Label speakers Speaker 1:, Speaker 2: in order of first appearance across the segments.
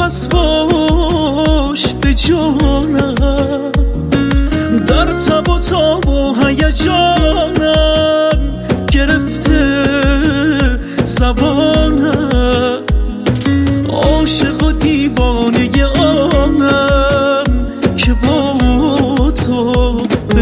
Speaker 1: نفس باش به جانم، در تب و تاب و هیجانم گرفته زبانم، عاشق و دیوانه آنم که با تو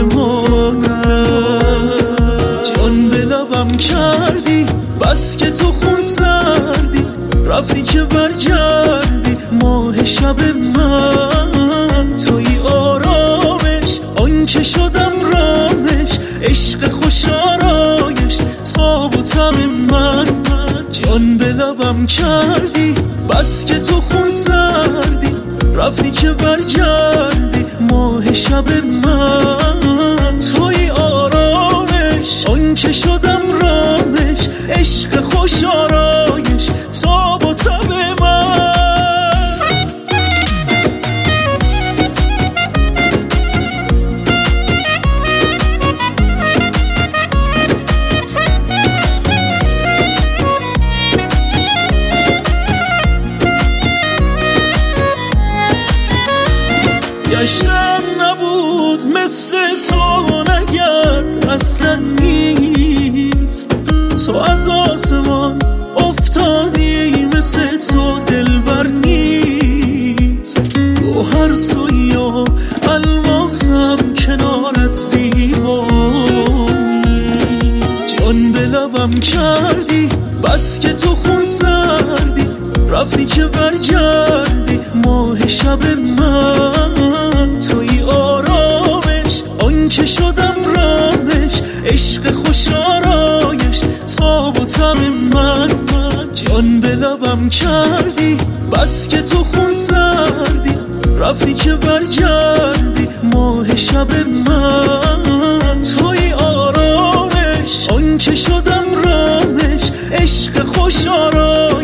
Speaker 1: بمانم. جان به لبم کردی بس که تو خون سردی، رفتی که برگردی ماه شب من. توی آرامش آن که شدم رامش، عشق خوش آرایش تاب و تب من. جان به لبم کردی بس که تو خون سردی، رفتی که برگردی ماه شب من. توی آرامش آن که شدم رامش، عشق خوش آرایش تاب و تب من. گشتم نبود مثل تو نگر اصلا نیست، تو از آسمان افتادی مثل تو دلبر نیست. گوهر تویی و الماسم کنارت زیبایی. جان به لبم کردی بس که تو خون سردی، رفتی که برگردی ماه شب من. توی آرامش آن که شدم رامش، عشق خوش آرایش تاب و تب من. جان به لبم کردی بس که تو خون سردی، رفتی که برگردی ماه شب من. توی آرامش آن که شدم رامش، عشق خوش آرایش